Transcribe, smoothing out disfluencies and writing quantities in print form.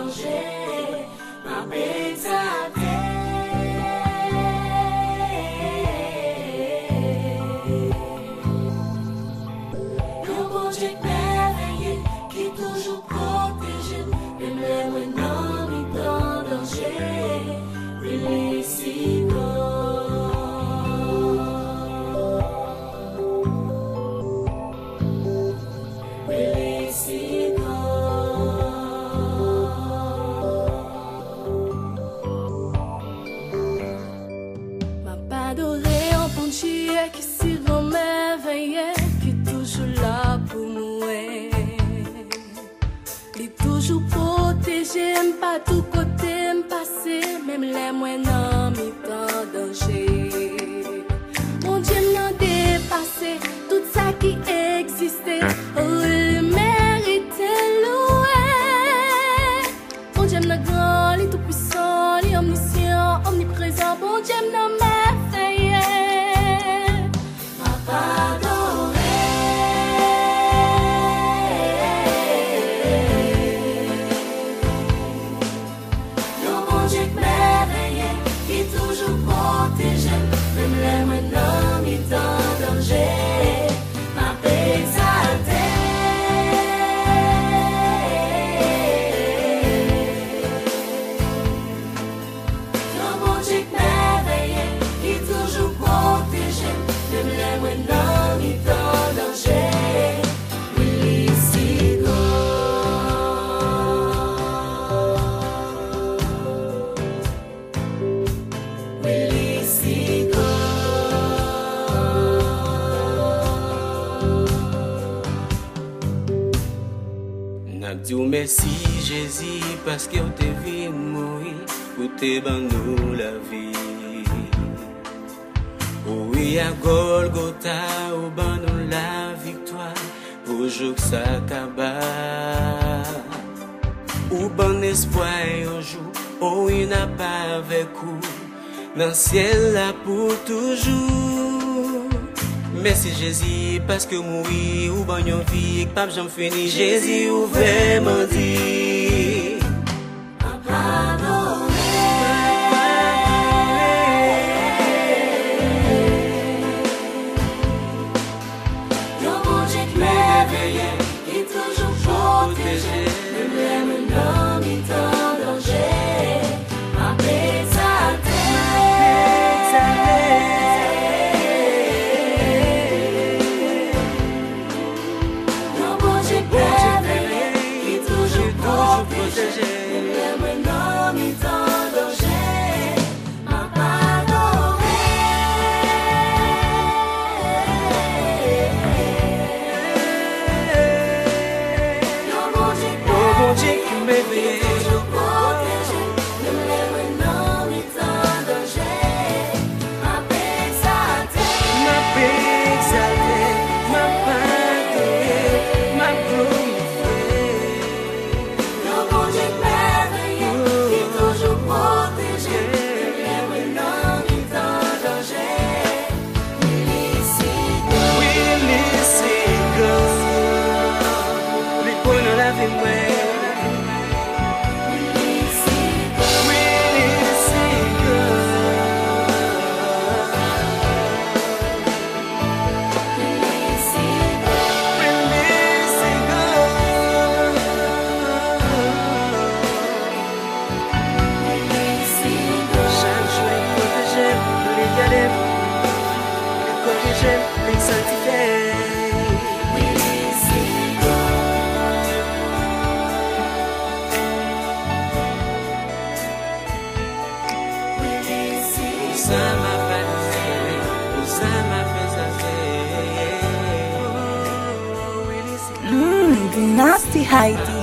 danger, ma exalté. Le bon Dieu merveilleux qui toujours protège, même les moineaux mis en danger, release it qui si grand merveilleux, qui toujours là pour moi. Il est toujours protégé, pas tout côté passé, même les moins non mis en danger. Mon Dieu m'a dépassé tout ça qui existait, oh il mérite loué. Mon Dieu m'a grand, il est tout puissant, il est omniscient, omniprésent, mon Dieu m'a merveilleux. Dieu merci Jésus parce que t'es vu mourir pour te nous la vie. Oui à Golgotha au ban nous la victoire pour jour que ça acaba. Ou bon espoir un jour oh il n'a pas avec vous dans le ciel là pour toujours. Merci Jésus parce que mourir ou ban yon vie pas j'en fini Jésus ou vraiment dit Nasty Heidi.